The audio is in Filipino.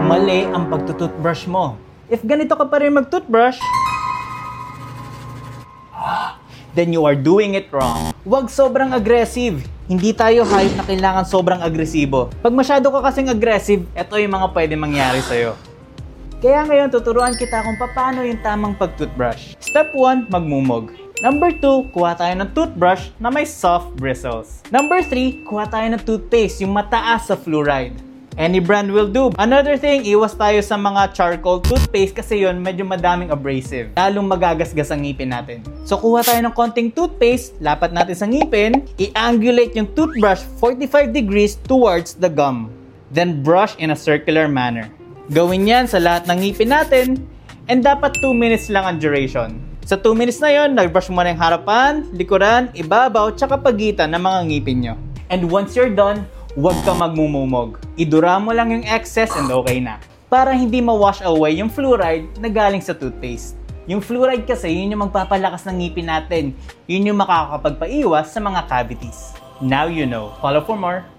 mali ang pagtutoothbrush mo. If ganito ka pa rin mag-toothbrush, then you are doing it wrong. Huwag sobrang aggressive. Hindi tayo hype na kailangan sobrang agresibo. Pag masyado ka kasing aggressive, ito yung mga pwede mangyari sa'yo. Kaya ngayon, tuturuan kita kung paano yung tamang pag-toothbrush. Step 1, magmumog. Number 2, kuha tayo ng toothbrush na may soft bristles. Number 3, kuha tayo ng toothpaste, yung mataas sa fluoride. Any brand will do. Another thing, iwas tayo sa mga charcoal toothpaste kasi yon medyo madaming abrasive. Lalong magagasgas ang ngipin natin. So kuha tayo ng konting toothpaste, lapat natin sa ngipin, i-angulate yung toothbrush 45 degrees towards the gum. Then brush in a circular manner. Gawin yan sa lahat ng ngipin natin and dapat 2 minutes lang ang duration. Sa 2 minutes na yon, nag-brush mo na yung harapan, likuran, ibabaw, tsaka pagitan ng mga ngipin nyo. And once you're done, huwag ka magmumumog. Idura mo lang yung excess and okay na. Para hindi ma-wash away yung fluoride na galing sa toothpaste. Yung fluoride kasi, yun yung magpapalakas ng ngipin natin. Yun yung makakapagpaiwas sa mga cavities. Now you know. Follow for more.